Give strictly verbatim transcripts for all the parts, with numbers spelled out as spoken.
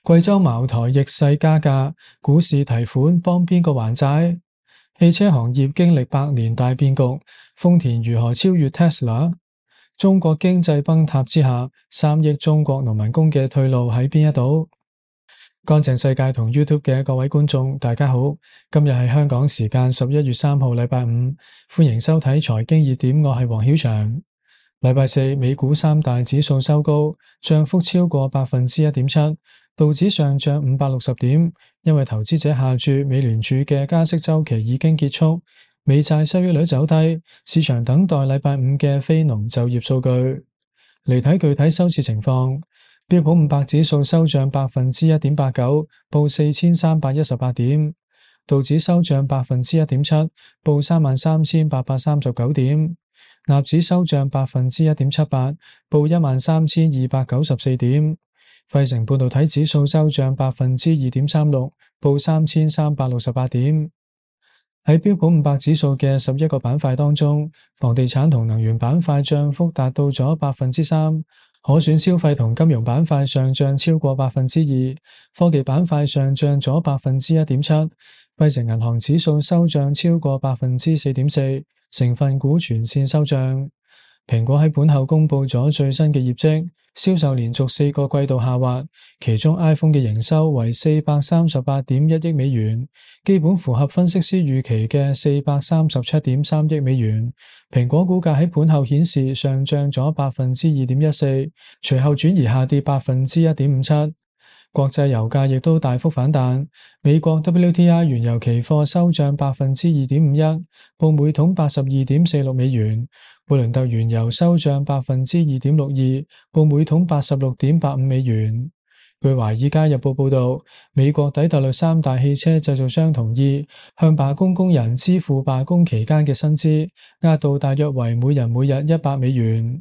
貴州茅台逆勢加價，股市提款幫邊個還債？汽車行業經歷百年大變局，豐田如何超越 Tesla？ 中國經濟崩塌之下，三億中國農民工嘅退路喺邊一度？乾淨世界同 YouTube 嘅各位觀眾，大家好，今日係香港時間十一月三號，禮拜五，歡迎收睇財經熱點，我係黃曉翔。禮拜四，美股三大指數收高，漲幅超過百分之一點七，道指上漲五百六十點，因為投資者下注美聯儲嘅加息週期已經結束，美債收益率走低，市場等待禮拜五嘅非農就業數據。嚟睇具體收市情況。標普五百指數收漲百分之一點八九，報四千三百一十八點；道指收漲百分之一點七，報三萬三千八百三十九點；納指收漲百分之一點七八，報一萬三千二百九十四點；費城半導體指數收漲百分之二點三六，報三千三百六十八點。喺標普五百指數嘅十一個板塊當中，房地產同能源板塊漲幅達到咗百分之三。可選消費同金融板塊上漲超過百分之二，科技板塊上漲咗百分之一點七，費城銀行指數收漲超過百分之四點四，成分股全線收漲。蘋果喺盤後公布咗最新嘅業績，銷售連續四個季度下滑，其中 iPhone 嘅營收為四百三十八點一億美元，基本符合分析師預期嘅四百三十七點三億美元。蘋果股價喺盤後顯示上漲咗百分之二點一四，隨後轉移下跌百分之一點五七。國際油價亦都大幅反彈，美國 W T I 原油期貨收漲百分之二點五一，報每桶八十二點四六美元。布倫特原油收漲百分之二點六二，報每桶八十六點八五美元。據華爾街日報報道，美國底特律三大汽車製造商同意向罷工工人支付罷工期間嘅薪資，額度大約為每人每日一百美元。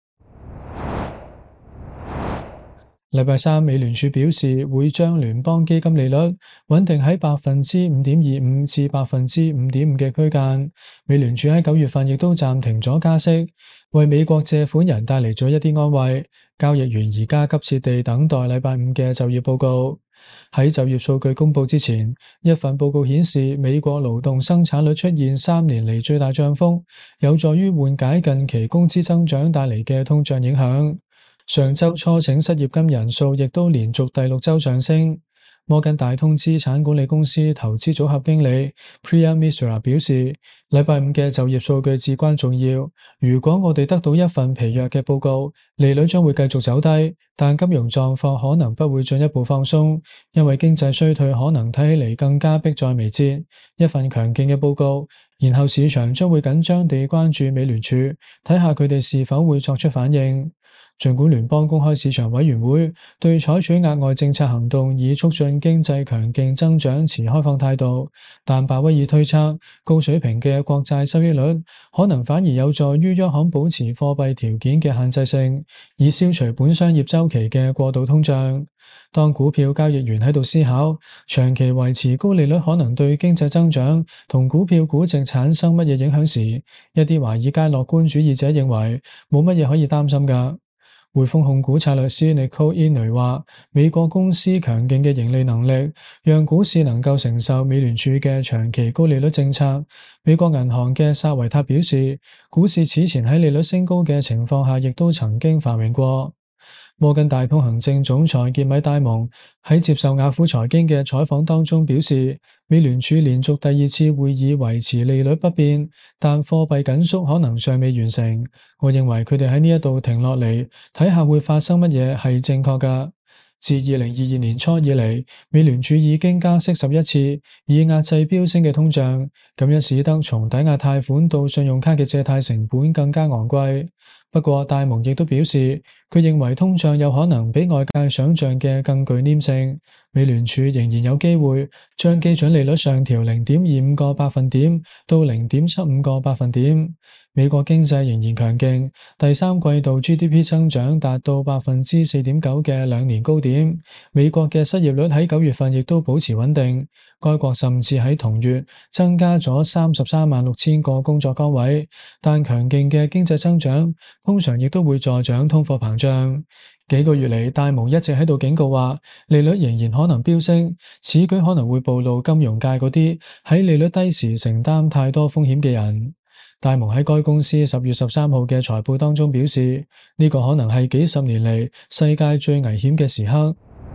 禮拜三，美聯儲表示會將聯邦基金利率穩定喺百分之五點二五至百分之五點五嘅區間。美聯儲喺九月份亦都暫停咗加息，為美國借款人帶嚟咗一啲安慰。交易員而家急切地等待禮拜五嘅就業報告。喺就業數據公布之前，一份報告顯示美國勞動生產率出現三年嚟最大漲幅，有助於緩解近期工資增長帶嚟嘅通脹影響。上周初請失業金人數亦都連續第六周上升。摩根大通資產管理公司投資組合經理 Priya Misra 表示，禮拜五嘅就業數據至關重要。如果我哋得到一份疲弱嘅報告，利率將會繼續走低，但金融狀況可能不會進一步放鬆，因為經濟衰退可能睇起嚟更加迫在眉睫。一份強勁嘅報告，然後市場將會緊張地關注美聯儲，睇下佢哋是否會作出反應。儘管聯邦公開市場委員會對採取額外政策行動以促進經濟強勁增長持開放態度，但鮑威爾推測高水平嘅國債收益率可能反而有助於央行保持貨幣條件嘅限制性，以消除本商業週期嘅過度通脹。當股票交易員喺度思考長期維持高利率可能對經濟增長同股票估值產生乜嘢影響時，一啲華爾街樂觀主義者認為冇乜嘢可以擔心㗎。匯豐控股策略師 Nicole Inouye 話，美國公司強勁嘅盈利能力，讓股市能夠承受美聯儲嘅長期高利率政策。美國銀行嘅薩維塔表示，股市此前喺利率升高嘅情況下，亦都曾經繁榮過。摩根大通行政總裁傑米戴蒙喺接受雅虎財經嘅採訪當中表示，美聯儲連續第二次會議維持利率不變，但貨幣緊縮可能尚未完成。我認為佢哋喺呢一度停落嚟睇下會發生乜嘢係正確㗎。自二零二二年初以嚟，美聯儲已經加息十一次，以壓制飆升嘅通脹，咁樣使得從抵押貸款到信用卡嘅借貸成本更加昂貴。不過戴蒙亦都表示，佢認為通脹有可能比外界想象嘅更具黏性。美聯儲仍然有機會將基準利率上調零點二五個百分點到零點七五個百分點。美國經濟仍然強勁，第三季度 G D P 增長達到百分之四點九嘅兩年高點。美國嘅失業率喺九月份亦都保持穩定。 該國甚至喺同月增加咗三十三萬六千個工作崗位，但強勁嘅經濟增長通常亦都會助長通貨膨脹。幾個月嚟，戴蒙一直喺度警告話，利率仍然可能飆升，此舉可能會暴露金融界嗰啲喺利率低時承擔太多風險嘅人。戴蒙喺該公司十月十三號嘅財報當中表示，呢個可能係幾十年嚟世界最危險嘅時刻。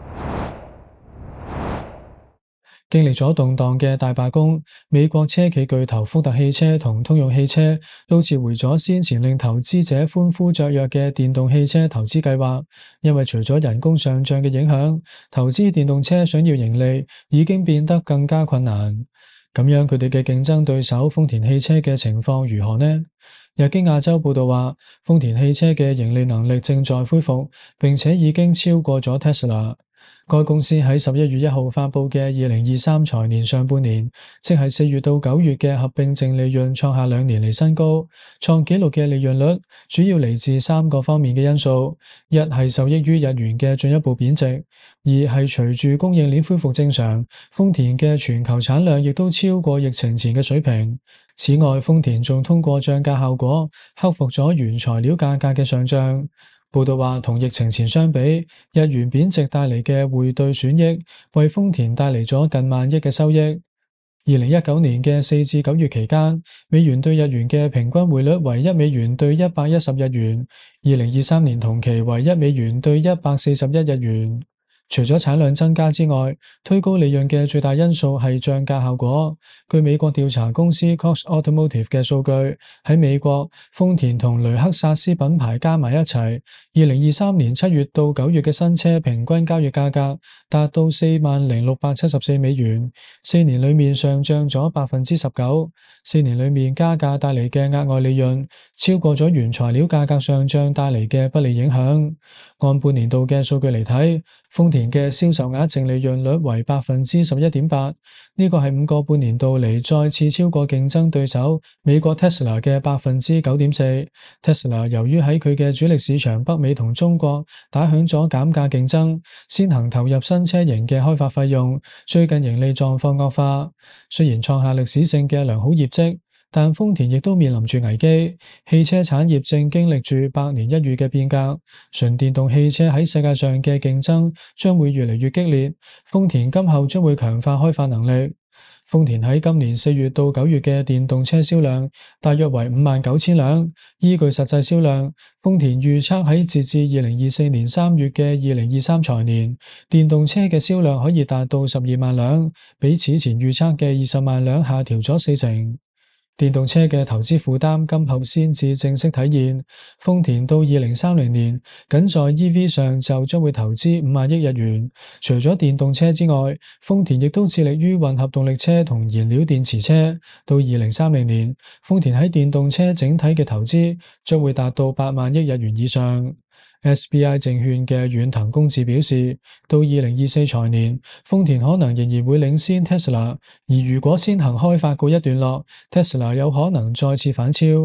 經歷咗動盪嘅大罷工，美國車企巨頭福特汽車同通用汽車都撤回咗先前令投資者歡呼雀躍嘅電動汽車投資計劃，因為除咗人工上漲嘅影響，投資電動車想要盈利已經變得更加困難。咁樣佢哋嘅競爭對手豐田汽車嘅情況如何呢？日經亞洲報道話，豐田汽車嘅盈利能力正在恢復，並且已經超過咗 Tesla。該公司喺十一月一號發佈嘅二零二三財年上半年，即係四月到九月嘅合併淨利潤創下兩年嚟新高，創紀錄嘅利潤率主要嚟自三個方面嘅因素：一係受益於日元嘅進一步貶值；二係隨住供應鏈恢復正常，豐田嘅全球產量亦都超過疫情前嘅水平。此外，豐田仲通過漲價效果克服咗原材料價格嘅上漲。報道話，同疫情前相比，日元貶值帶嚟嘅匯兌損益，為豐田帶嚟咗近萬億嘅收益。二零一九年嘅四至九月期間，美元對日元嘅平均匯率為一美元對一百一十日元，二零二三年同期為一美元對一百四十一日元。除咗產量增加之外，推高利潤嘅最大因素係漲價效果。據美國調查公司 Cox Automotive 嘅數據，喺美國，豐田同雷克薩斯品牌加埋一齊，二零二三年七月到九月嘅新車平均交易價格達到四萬零六百七十四美元，四年裏面上漲咗百分之十九。四年裏面加價帶嚟嘅額外利潤超過咗原材料價格上漲帶嚟嘅不利影響。按半年度嘅數據嚟睇，豐田嘅銷售額淨利潤率為百分之十一點八，呢個係五個半年度嚟再次超過競爭對手美國 Tesla 嘅百分之九點四。Tesla 由於喺佢嘅主力市場北美同中國打響咗減價競爭，先行投入新車型嘅開發費用，最近盈利狀況惡化。雖然創下歷史性嘅良好業績，但豐田亦都面臨住危機，汽車產業正經歷住百年一遇嘅變革，純電動汽車喺世界上嘅競爭將會越嚟越激烈，豐田今後將會強化開發能力。豐田喺今年四月到九月嘅電動車銷量大約為五萬九千輛，依據實際銷量，豐田預測喺截至二零二四年三月嘅二零二三財年，電動車嘅銷量可以達到十二萬輛，比此前預測嘅二十萬輛下調咗四成。電動車嘅投資負擔今後先至正式體現，豐田到二零三零年僅在 E V 上就將會投資五萬億日元。除咗電動車之外，豐田亦都致力於混合動力車同燃料電池車。到二零三零年，豐田喺電動車整體嘅投資將會達到八萬億日元以上。S B I 證券嘅遠藤公治表示，到二零二四財年，豐田可能仍然會領先 Tesla， 而如果先行開發告一段落， Tesla 有可能再次反超。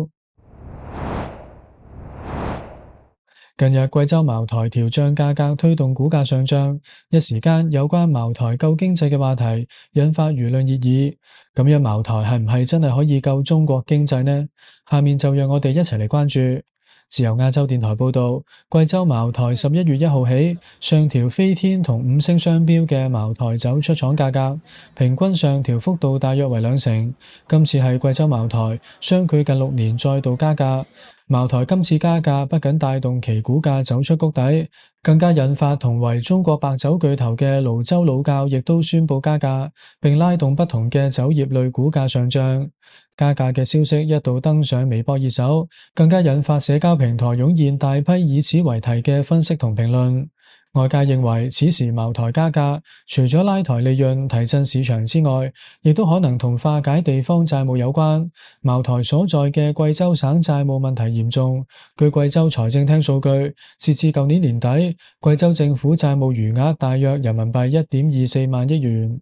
近日貴州茅台調漲價格推動股價上漲，一時間有關茅台救經濟嘅話題引發輿論熱議。咁樣茅台係唔係真係可以救中國經濟呢？下面就讓我哋一齊嚟關注。自由亞洲電台報道，貴州茅台十一月一號起上調飛天同五星商標嘅茅台酒出廠價格，平均上調幅度大約為兩成。今次係貴州茅台相距近六年再度加價。茅台今次加價不僅帶動其股價走出谷底，更加引發同為中國白酒巨頭嘅瀘州老窖亦都宣布加價，並拉動不同嘅酒業類股價上漲。加價嘅消息一度登上微博熱搜，更加引發社交平台湧現大批以此為題嘅分析同評論。外界認為此時茅台加價，除咗拉抬利潤、提振市場之外，亦都可能同化解地方債務有關。茅台所在嘅貴州省債務問題嚴重，據貴州財政廳數據，截至舊年年底，貴州政府債務餘額大約人民幣一點二四萬億元。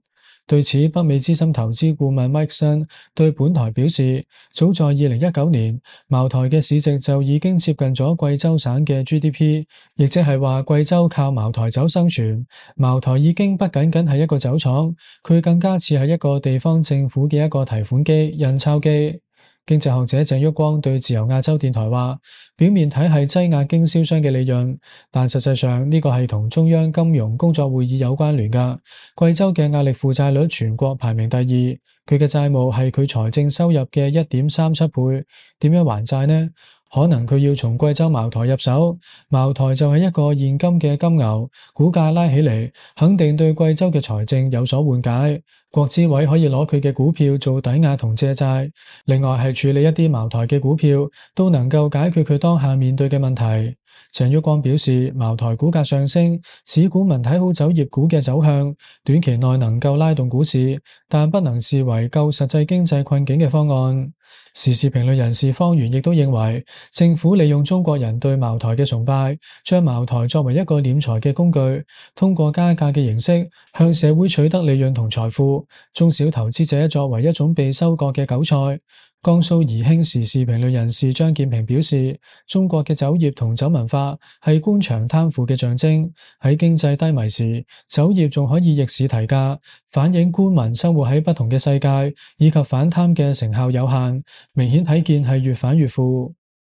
對此，北美資深投資顧問 Mike Sun 對本台表示，早在二零一九年，茅台嘅市值就已經接近咗貴州省嘅 G D P，亦即係話貴州靠茅台酒生存。茅台已經不僅僅係一個酒廠，佢更加似係一個地方政府嘅一個提款機、印鈔機。經濟學者鄭旭光對自由亞洲電台話，表面睇係擠壓經銷商嘅利潤，但實際上呢個係同中央金融工作會議有關聯㗎。貴州嘅壓力負債率全國排名第二，佢嘅債務係佢財政收入嘅一點三七倍。點樣還債呢？可能佢要從貴州茅台入手，茅台就係一個現金嘅金牛，股價拉起嚟，肯定對貴州嘅財政有所緩解。國資委可以攞佢嘅股票做抵押同借債，另外係處理一啲茅台嘅股票，都能夠解決佢當下面對嘅問題。鄭旭光表示，茅台股價上升，使股民睇好酒業股嘅走向，短期內能夠拉動股市，但不能視為救實際經濟困境嘅方案。時事評論人士方源亦都認為，政府利用中國人對茅台嘅崇拜，將茅台作為一個斂財嘅工具，通過加價嘅形式向社會取得利潤同財富，中小投資者作為一種被收割嘅韭菜。江蘇宜興時事評論人士張建平表示，中國嘅酒業同酒文化係官場貪腐嘅象徵，喺經濟低迷時，酒業仲可以逆市提價，反映官民生活喺不同嘅世界，以及反貪嘅成效有限，明顯睇見係越反越腐。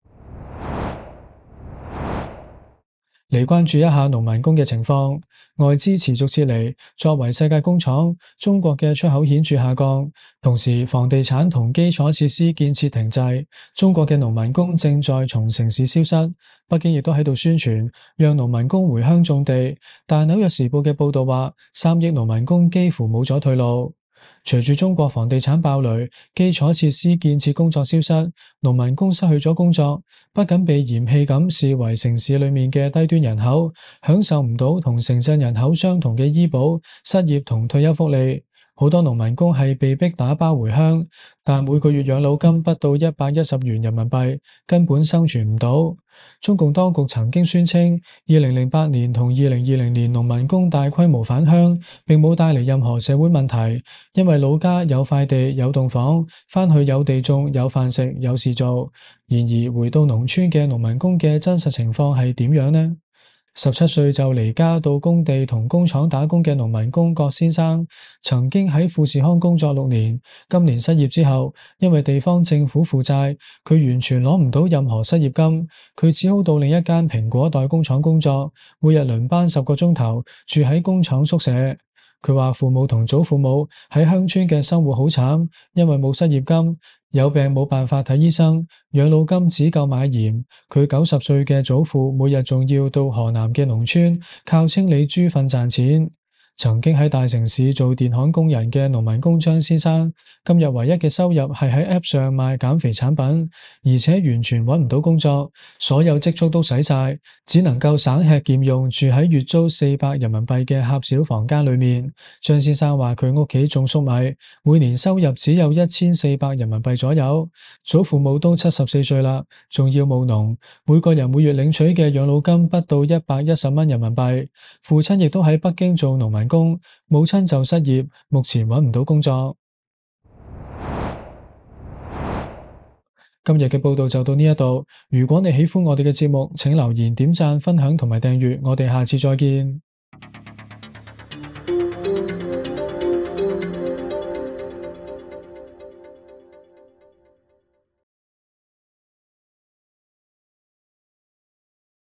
嚟關注一下農民工嘅情況，外資持續撤離，作為世界工廠，中國嘅出口顯著下降，同時房地產同基礎設施建設停滯，中國嘅農民工正在從城市消失。北京亦都喺度宣傳讓農民工回鄉種地，但紐約時報嘅報道話，三億農民工幾乎冇咗退路。隨住中國房地產爆雷，基礎設施建設工作消失，農民工失去咗工作，不僅被嫌棄咁視為城市裏面嘅低端人口，享受唔到同城鎮人口相同嘅醫保、失業同退休福利。好多農民工係被逼打包回鄉，但每個月養老金不到一百一十元人民幣，根本生存唔到。中共當局曾經宣稱，二零零八年同二零二零年農民工大規模返鄉，並冇帶嚟任何社會問題，因為老家有塊地、有棟房，返去有地種、有飯食、有事做。然而回到農村嘅農民工嘅真實情況係點樣呢？十七歲就離家到工地同工廠打工嘅農民工郭先生，曾經喺富士康工作六年，今年失業之後，因為地方政府負債，佢完全攞唔到任何失業金，佢只好到另一間蘋果代工廠工作，每日輪班十個鐘頭，住喺工廠宿舍。佢話父母同祖父母喺鄉村嘅生活好慘，因為冇失業金，有病冇辦法睇醫生，養老金只夠買鹽。佢九十歲嘅祖父每日仲要到河南嘅農村靠清理豬糞賺錢。曾經喺大城市做電焊工人嘅農民工張先生，今日唯一嘅收入係喺 App 上賣減肥產品，而且完全揾唔到工作，所有積蓄都使晒，只能夠省吃儉用住喺月租四百人民幣嘅狹小房間裏面。張先生話佢屋企種粟米，每年收入只有一千四百人民幣左右，祖父母都七十四歲啦，仲要務農，每個人每月領取嘅養老金不到一百一十蚊人民幣。父親亦都喺北京做農民工，母親就失業，目前揾唔到工作。今日嘅報道就到呢一度，如果你喜歡我哋嘅節目，請留言、點讚、分享同埋訂閱，我哋下次再見。